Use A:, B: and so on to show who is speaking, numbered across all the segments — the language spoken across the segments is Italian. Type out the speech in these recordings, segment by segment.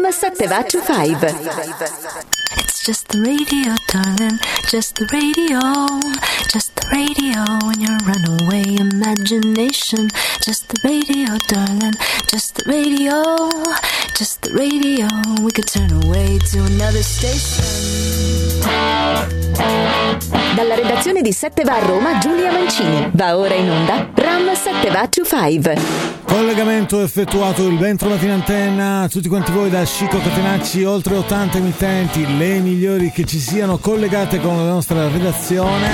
A: Ram 725.
B: It's just the radio, darling, just the radio, just the radio in your runaway imagination. Just the radio, darling, just the radio, just the radio. We could turn away to another station.
A: Dalla redazione di 7 va a Roma, Giulia Mancini. Va ora in onda Ram 725.
C: Collegamento effettuato, il ben trovati in antenna a tutti quanti voi da Chico Catenacci, oltre 80 emittenti, le migliori che ci siano collegate con la nostra redazione.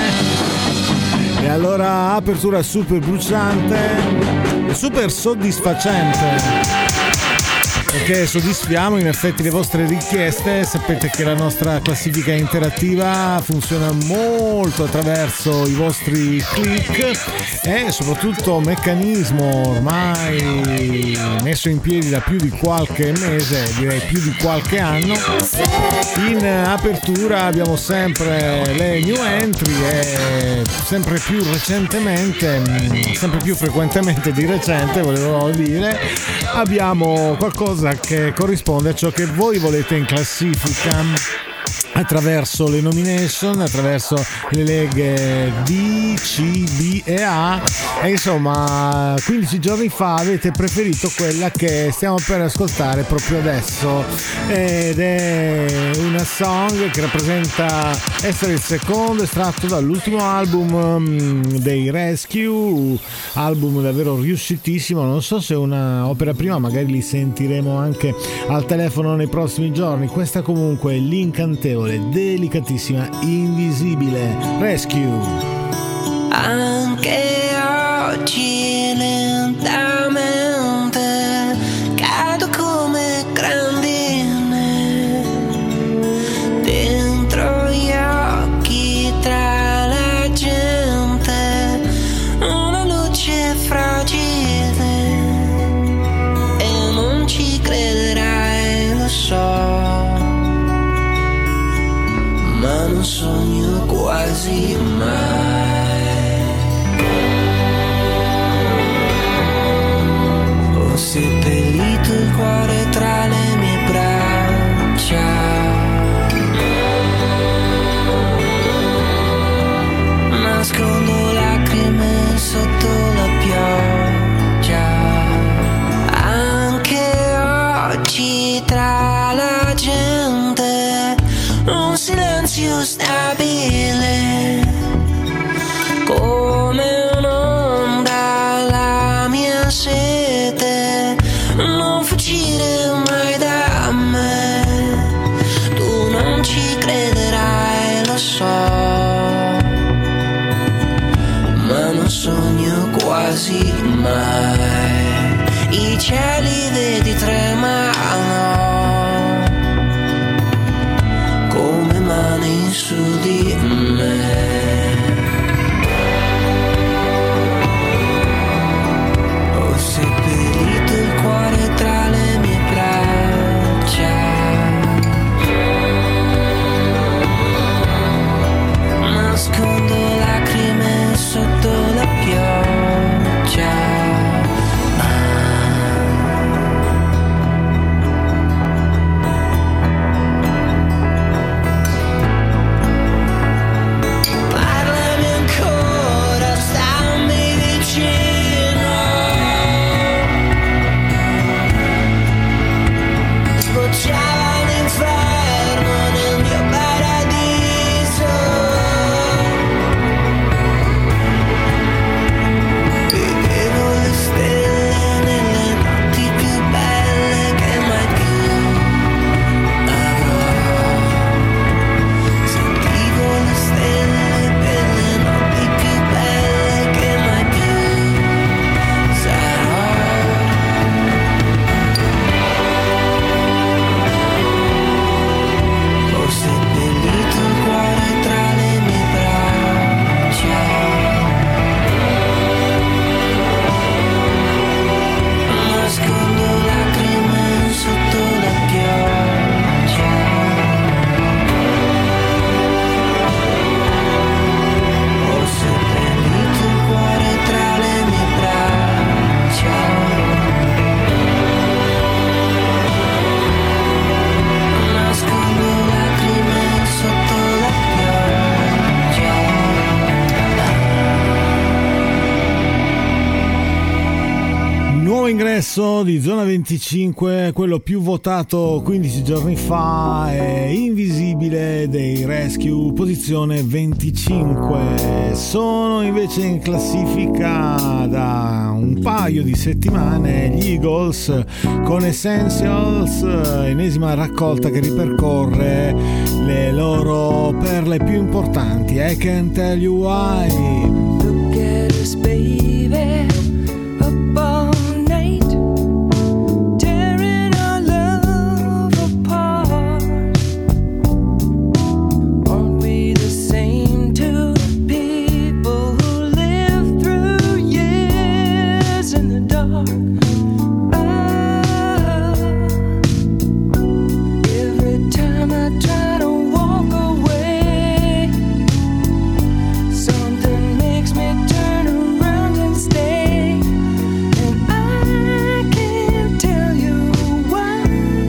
C: E allora apertura super bruciante e super soddisfacente, perché soddisfiamo in effetti le vostre richieste. Sapete che la nostra classifica interattiva funziona molto attraverso i vostri click e soprattutto meccanismo ormai messo in piedi da più di qualche mese, direi più di qualche anno. In apertura abbiamo sempre le new entry e sempre più recentemente, sempre più frequentemente di recente volevo dire, abbiamo qualcosa che corrisponde a ciò che voi volete in classifica attraverso le nomination, attraverso le leghe D, C, B e A, e insomma 15 giorni fa avete preferito quella che stiamo per ascoltare proprio adesso, ed è una song che rappresenta essere il secondo estratto dall'ultimo album dei Rescue, album davvero riuscitissimo. Non so se è una opera prima, magari li sentiremo anche al telefono nei prossimi giorni. Questa comunque è l'incantevole, delicatissima, invisibile Rescue.
D: Anche oggi lentamente cado come grandine dentro gli occhi tra la gente, una luce fragile e non ci crederai, lo so, ma non sogno quasi mai. Ho seppellito il cuore tra le mie braccia, nascondo lacrime sotto la pioggia. Anche oggi tra la gente un silenzio stabile, come un'onda la mia sete, non fuggire mai da me. Tu non ci crederai, lo so, ma non sogno quasi mai. I cieli vedi tremano come mani su di me. Ho seppellito il cuore tra le mie braccia, nascondo lacrime sotto la pioggia.
C: adesso di Zona 25, quello più votato 15 giorni fa è Invisibile dei Rescue, posizione 25. Sono invece in classifica da un paio di settimane gli Eagles con Essentials, ennesima raccolta che ripercorre le loro perle più importanti. I Can't Tell You Why.
D: Look at us, baby, up all night, tearing our love apart. Aren't we the same two people who live through years in the dark? Every time I try to walk away, something makes me turn around and stay, and I can't tell you why.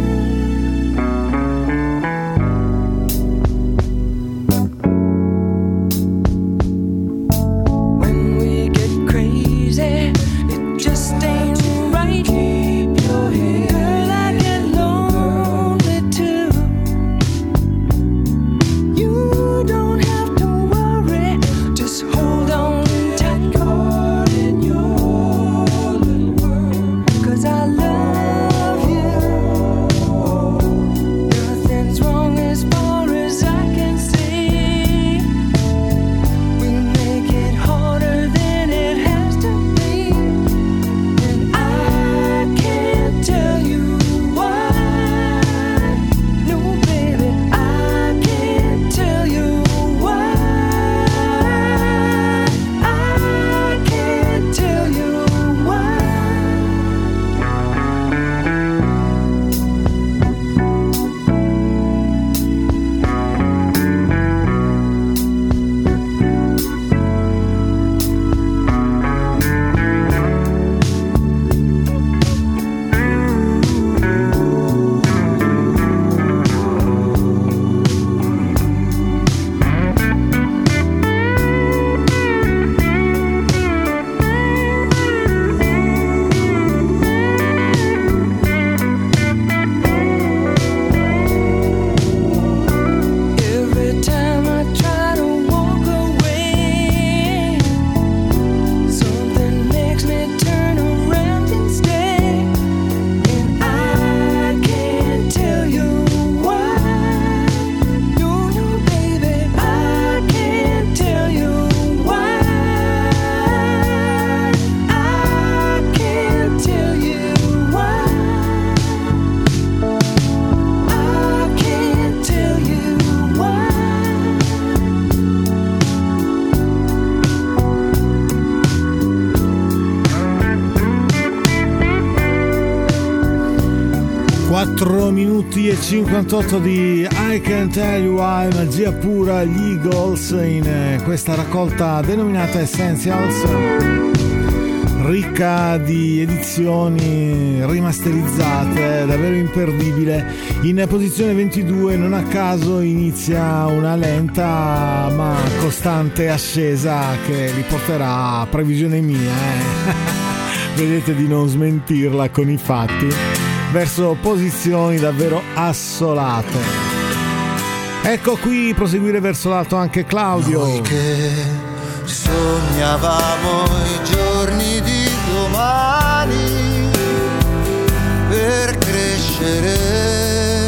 D: When we get crazy, it just ain't right. Keep your head. Girl, I get lonely too. You don't have to worry, just hold on tight. Caught in your little world, 'cause I love you. Nothing's wrong as far as I can see. We make it harder than it has to be, and I can't tell you why. No, baby, I can't tell you why. I can't tell you why. Every time I try to walk away, something makes me turn around and stay, and I can't tell you why. No, no, baby, I can't tell you why. I can't tell you why. I can't tell you why.
C: 4 minuti e 58 di I Can't Tell You Why, magia pura, gli Eagles in questa raccolta denominata Essentials, ricca di edizioni rimasterizzate, davvero imperdibile. In posizione 22 non a caso inizia una lenta ma costante ascesa che li porterà a previsione mia, vedete di non smentirla con i fatti, verso posizioni davvero assolate. Ecco qui proseguire verso l'alto anche Claudio.
E: Noi che sognavamo i giorni di domani per crescere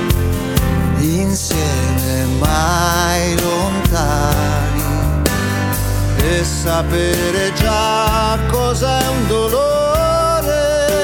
E: insieme mai lontani e sapere già cos'è un dolore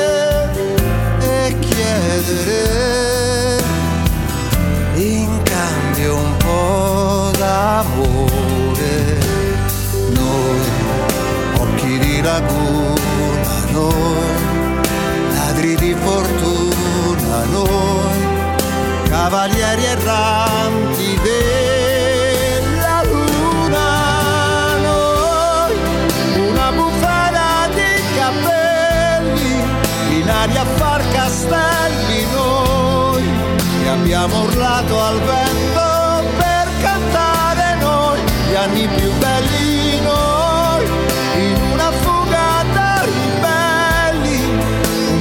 E: e chiedere in cambio un po' d'amore. Noi, occhi di laguna, noi, ladri di fortuna, noi, cavalieri erranti della luna, noi, una bufala di capelli, in aria a far castelli, noi, che abbiamo urlato al vento per cantare noi, gli anni più belli noi, in una fuga da ribelli, un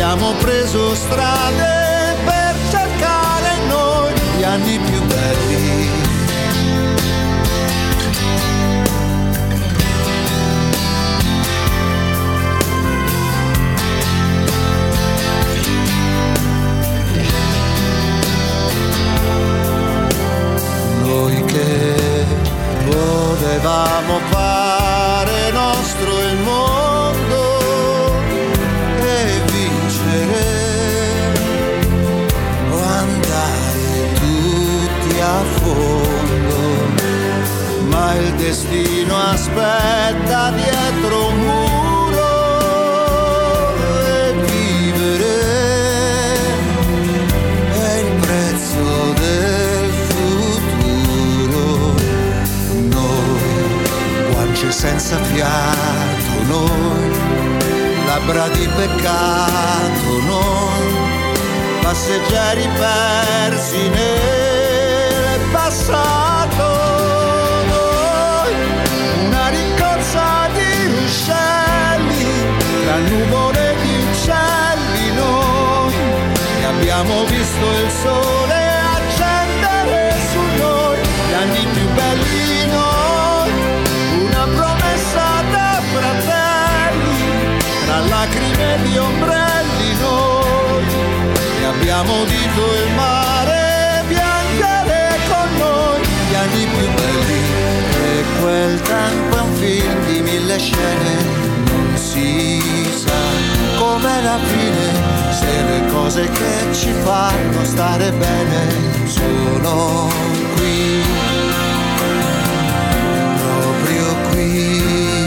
E: abbiamo preso strade per cercare noi gli anni più belli. Noi che volevamo fare nostro il mondo e vincere o andare tutti a fondo, ma il destino aspetta dietro un muro e vivere è il prezzo del futuro. Noi, guance senza fiato, noi, labbra di peccato, noi, passeggeri persi nel passato, noi, una rincorsa di ruscelli tra nuvole di uccelli, noi, e abbiamo visto il sole accendere su noi gli anni più belli, noi, una promessa da fratelli tra lacrime di ombrelli, noi, e abbiamo udito il mare piangere con noi gli anni più belli. E quel tempo è un film di 1000 scene, non si sa com'è la fine, se le cose che ci fanno stare bene sono qui, proprio qui.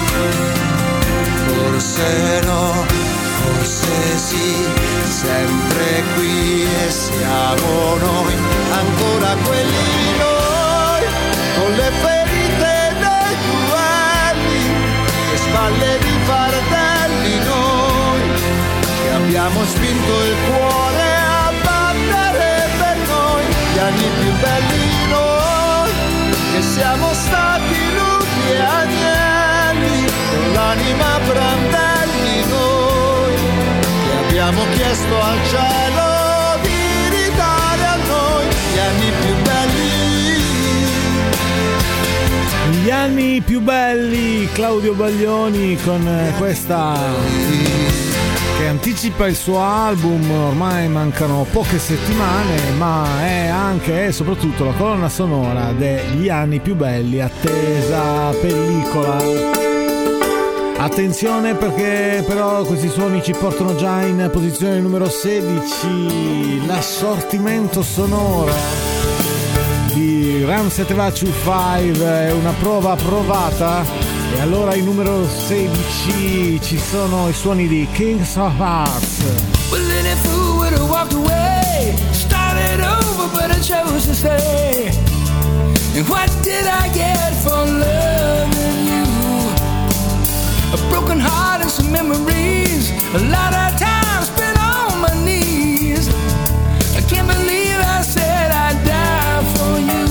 E: Forse no, forse sì, sempre qui, e siamo noi, ancora quelli noi, con le ferite dei duelli e spalle di fardelli, noi, che abbiamo spinto il cuore a battere per noi gli anni più belli, noi, che siamo stati lupi e agnelli con l'anima brandelli, noi, che abbiamo chiesto al cielo di ridare a noi gli anni più belli.
C: Gli anni più belli, Claudio Baglioni con questa che anticipa il suo album. Ormai mancano poche settimane, ma è anche e soprattutto la colonna sonora degli anni più belli, attesa pellicola. Attenzione, perché però questi suoni ci portano già in posizione numero 16, l'assortimento sonoro di Ram Setevacciu 5 è una prova provata, e allora in numero 16 ci sono i suoni di Kings of Hearts.
D: Well, any fool would have walked away, started over, but I chose to stay. And what did I get for loving you? A broken heart and some memories, a lot of time spent on my knees. I can't believe I said I'd die for you.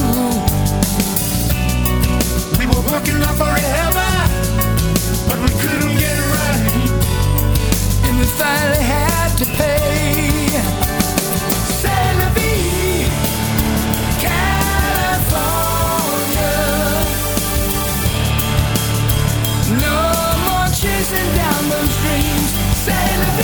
D: We were working out forever, but we couldn't get it right, and we finally had to pay. C'est la vie, California. No more chasing down those dreams. C'est la vie.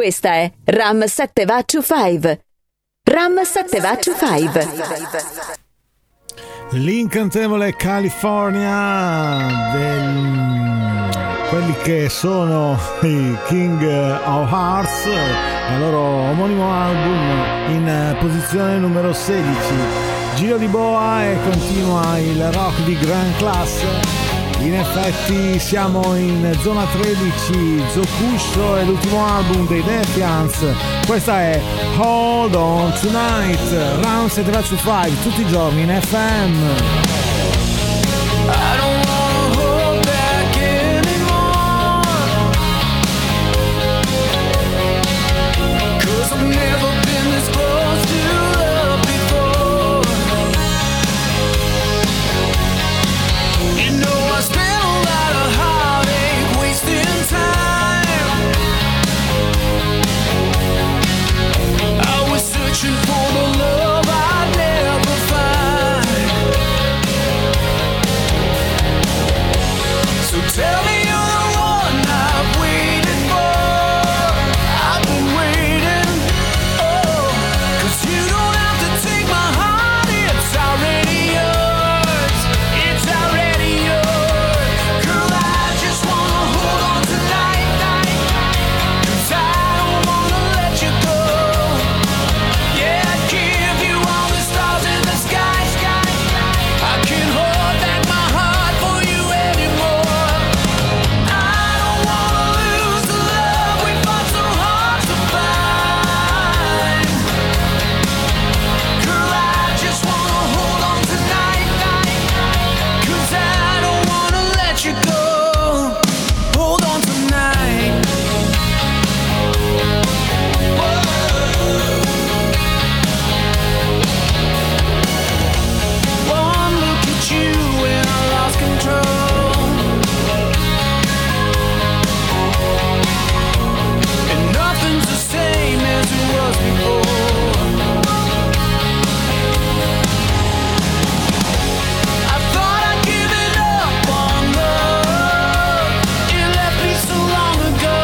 A: Questa è Ram 725. Ram 725.
C: L'incantevole California quelli che sono i King of Hearts, il loro omonimo album in posizione numero 16. Giro di boa e continua il rock di gran classe. In effetti siamo in zona 13, Zokusho è l'ultimo album dei Defiance. Questa è Hold On Tonight, Round 725, tutti i giorni in FM.
D: I don't wanna hold back anymore, 'cause I've never been this close to love before. You know I spent a lot of heartache wasting time. I was searching for the love I'd never find. So tell me you're the one I've waited for. I've been waiting, oh, 'cause you don't have to take my heart, it's already yours. It's already yours. Girl, I just wanna hold on tonight, 'cause I don't wanna let you go. Yeah, I'd give you all the stars in the sky. I can't hold back my heart for you anymore. I don't wanna lose the love we fought so hard to find. Girl, I just wanna hold on tonight, 'cause I don't wanna let you go. Hold on tonight. One look at you and I lost control, and nothing's the same as it was before. I thought I'd given up on love, it left me so long ago.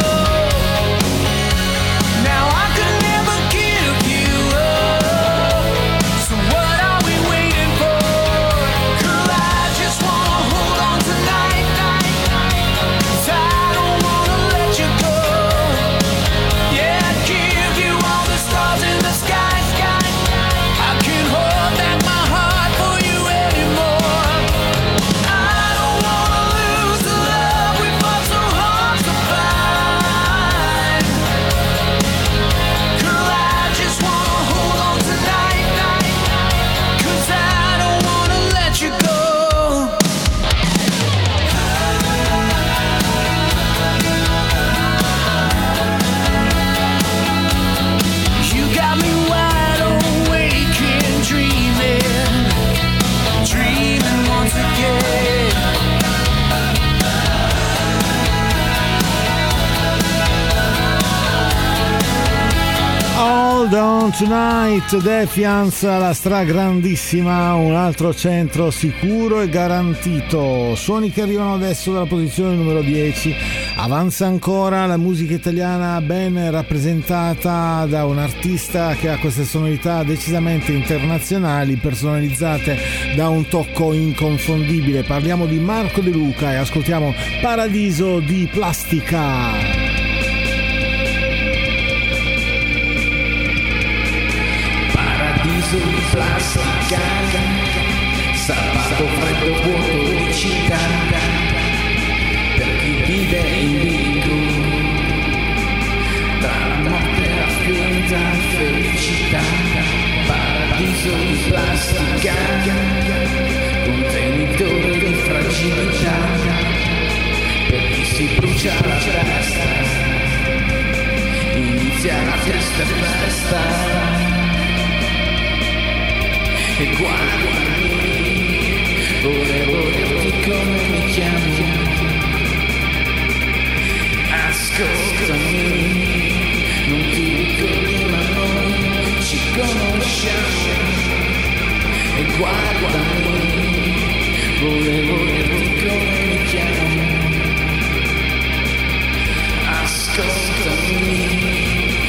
D: Now I could never give you up, so what are we waiting for? Girl, I just wanna hold on tonight, 'cause I don't wanna let you go. Yeah, I'd give you all the stars in the sky. I can't hold back my heart for you anymore. I don't wanna lose the love we fought so hard to find. Girl, I just wanna hold on tonight, 'cause I don't wanna let you go. You got me wide awake and dreaming once again.
C: Hold On Tonight, Defiance, la stragrandissima, un altro centro sicuro e garantito. Suoni che arrivano adesso dalla posizione numero 10. Avanza ancora la musica italiana ben rappresentata da un artista che ha queste sonorità decisamente internazionali, personalizzate da un tocco inconfondibile. Parliamo di Marco De Luca e ascoltiamo Paradiso di Plastica.
F: Paradiso di plastica, sabato freddo vuoto di città, per chi vive in bilico, tra la morte e la finta felicità. Paradiso di plastica, contenitore di fragilità, per chi si brucia la testa, inizia la triste festa. E guardami, volevo dirti come mi chiami. Ascoltami, non ti ricordi ma noi ci conosciamo. E guardami, volevo dirti come mi chiami. Ascoltami.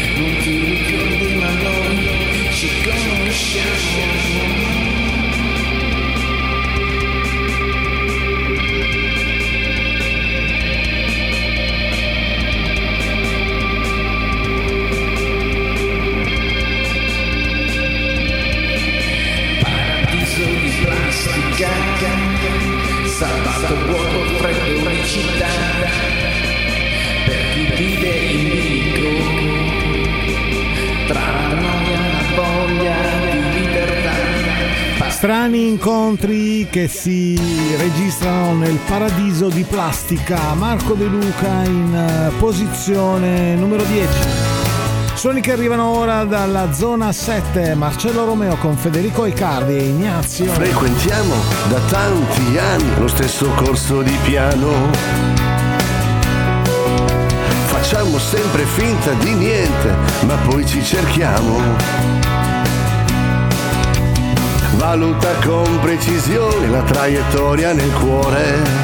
F: salvato vuoto, freddo, unicità, per chi vive in bilico, tra la noia e la voglia di libertà.
C: Strani incontri che si registrano nel paradiso di plastica. Marco De Luca in posizione numero 10. Suoni che arrivano ora dalla zona 7, Marcello Romeo con Federico Icardi e Ignazio.
G: Frequentiamo da tanti anni lo stesso corso di piano. Facciamo sempre finta di niente, ma poi ci cerchiamo. Valuta con precisione la traiettoria nel cuore.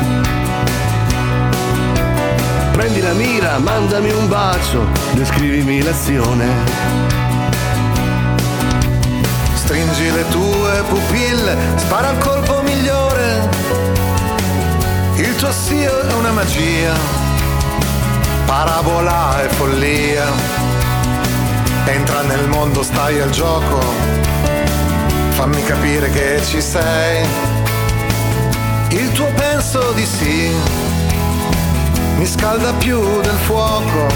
G: Prendi la mira, mandami un bacio, descrivimi l'azione.
E: Stringi le tue pupille, spara il colpo migliore. Il tuo sì è una magia, parabola e follia. Entra nel mondo, stai al gioco, fammi capire che ci sei. Il tuo penso di sì mi scalda più del fuoco.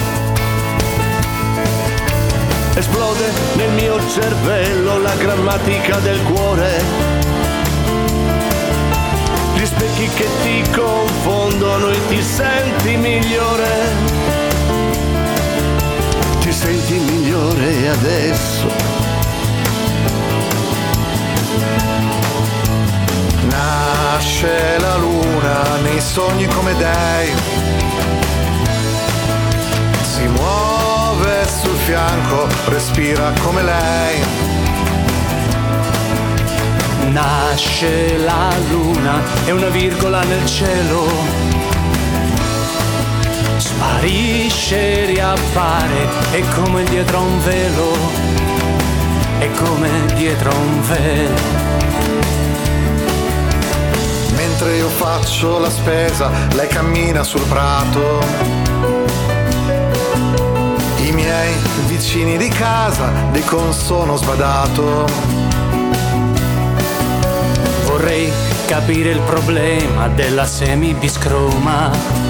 G: Esplode nel mio cervello la grammatica del cuore. Gli specchi che ti confondono e ti senti migliore. Ti senti migliore adesso.
E: Nasce la luna nei sogni come dei. Si muove sul fianco, respira come lei.
F: Nasce la luna, è una virgola nel cielo. Sparisce, riappare, è come dietro a un velo. È come dietro a un velo.
E: Mentre io faccio la spesa, lei cammina sul prato. I miei vicini di casa dicono sono sbadato.
F: Vorrei capire il problema della semibiscroma.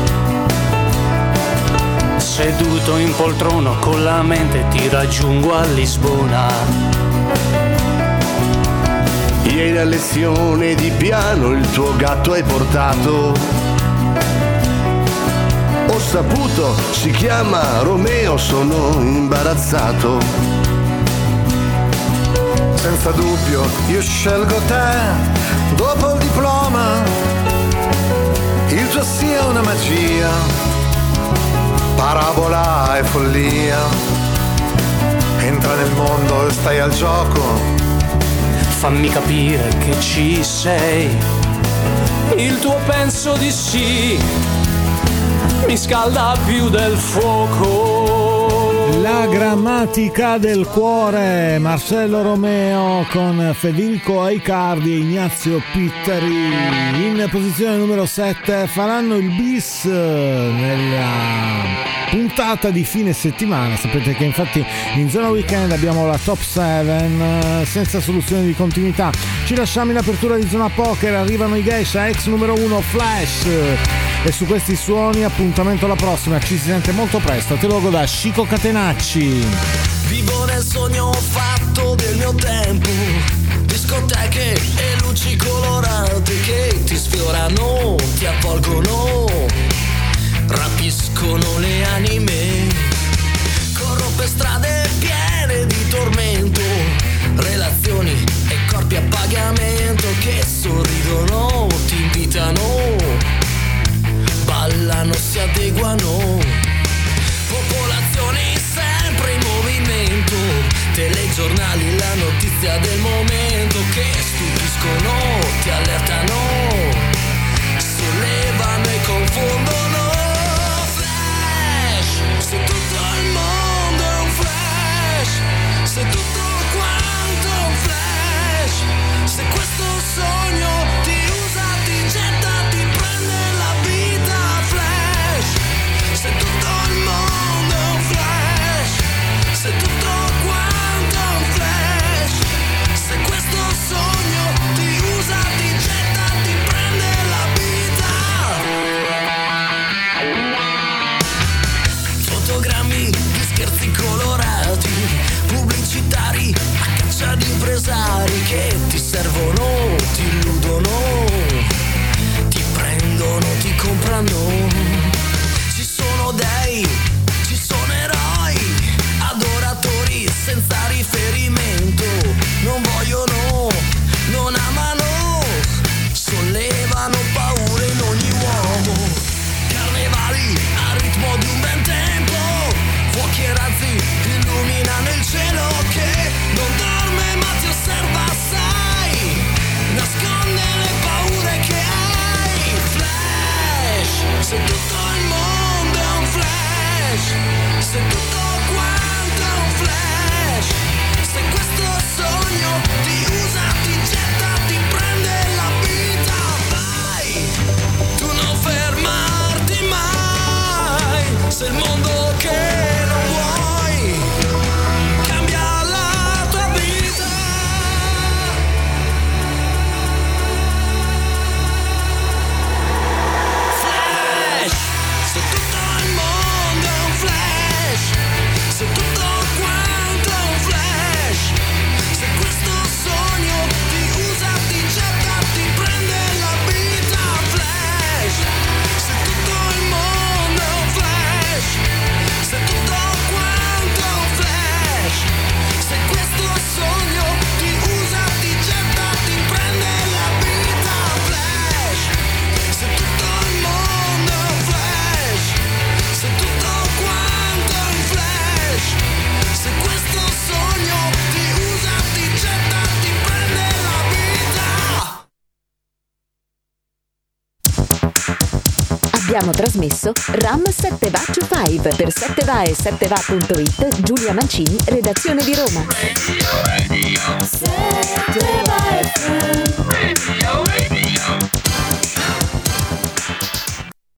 F: Seduto in poltrona con la mente ti raggiungo a Lisbona.
G: Ieri a lezione di piano il tuo gatto hai portato. Ho saputo, si chiama Romeo, sono imbarazzato.
E: Senza dubbio io scelgo te dopo il diploma. Il tuo sì è una magia, parabola e follia. Entra nel mondo e stai al gioco.
F: Fammi capire che ci sei. Il tuo penso di sì mi scalda più del fuoco.
C: La grammatica del cuore, Marcello Romeo con Federico Icardi e Ignazio Pittari. In posizione numero 7 faranno il bis nella puntata di fine settimana. Sapete che infatti in zona weekend abbiamo la top 7 senza soluzione di continuità. Ci lasciamo in apertura di zona poker, arrivano i Geisha, ex numero 1 Flash. E su questi suoni appuntamento alla prossima, ci si sente molto presto. Te lo godo da Chico Catenacci.
H: Vivo nel sogno fatto del mio tempo, discoteche e luci colorate che ti sfiorano, ti avvolgono, rapiscono le anime. Corro per strade piene di tormento, relazioni e corpi a pagamento che sorridono, ti invitano, ballano, si adeguano. Popolazioni sempre in movimento, telegiornali, la notizia del momento che stupiscono, ti allertano, sollevano e confondono. Flash, se tutto il mondo è un flash, se tutto quanto è un flash, se questo sogno ti usa, ti getta, ti prende la vita. Flash, se tutto il mondo è un flash, se tutto quanto è un flash,
A: Abbiamo trasmesso Ram 7 Va to 5 per 7va e 7va.it. Giulia Mancini, redazione di Roma.
D: Radio.